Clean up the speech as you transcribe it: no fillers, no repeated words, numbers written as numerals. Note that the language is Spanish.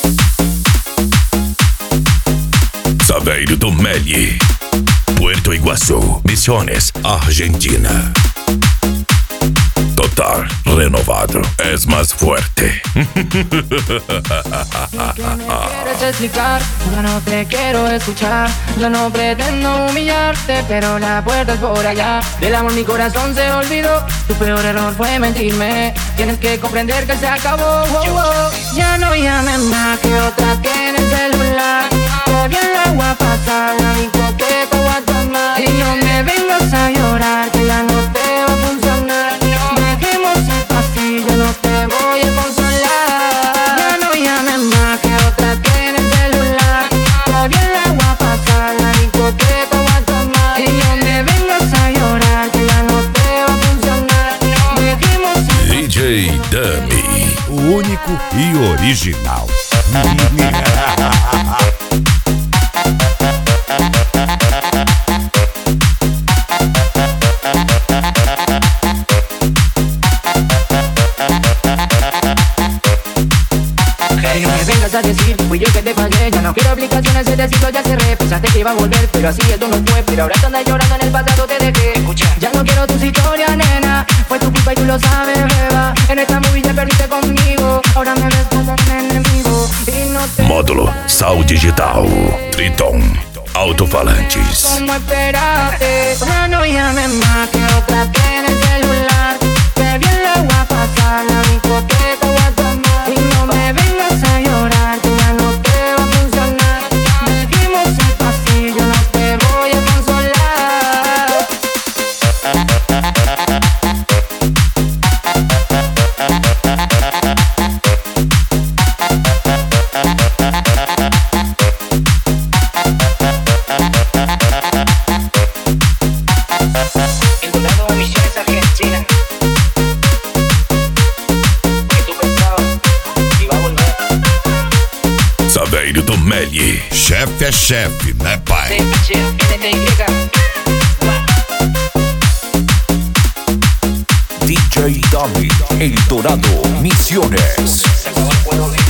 Saveiro do Meli, Puerto Iguazú, Misiones, Argentina. Total renovado, es más fuerte. ¿Qué me quieres explicar? Ya no te quiero escuchar. Yo no pretendo humillarte, pero la puerta es por allá. Del amor mi corazón se olvidó. Tu peor error fue mentirme. Tienes que comprender que se acabó. Ya no llames más, que otra tiene el celular. Que bien la voy a pasar, la discoteca voy a tomar. Y no me vengas a llorar, que ya no te va a funcionar. Dejemos esto así, yo no te voy a consolar. Ya no llames más, que otra tiene el celular. Que bien la voy a pasar, la discoteca voy a tomar. Y no me vengas a llorar, que ya no te va a funcionar. Dejemos esto. DJ Dummy, O único e original. Y no me vengas a decir, fui yo que te fallé. Ya no quiero aplicaciones, ese decito ya cerré. Pensaste que iba a volver, pero así esto no fue. Pero ahora andas llorando, en el pasado te dejé. Escucha, ya no quiero tus historias, nena. Fue tu culpa y tú lo sabes, beba. En esta movie te perdiste conmigo. Ahora me ves como un enemigo. Y no te módulo, sal digital, Triton, alto-falantes. ¿cómo esperaste? Ya no llames más, que otra tiene el celular. Que bien la voy a pasar, la discoteca voy a tomar. Y no me vengas a llorar, que ya no te va a funcionar. Dejemos esto así, yo no te voy a consolar. Encontrando Misiones, Argentina. Que tú pensabas que iba a volver. Saveiro do Meli, Chefe é chefe, né, pai? DJ Dummy, El Dorado, Misiones. Se acabó el juego.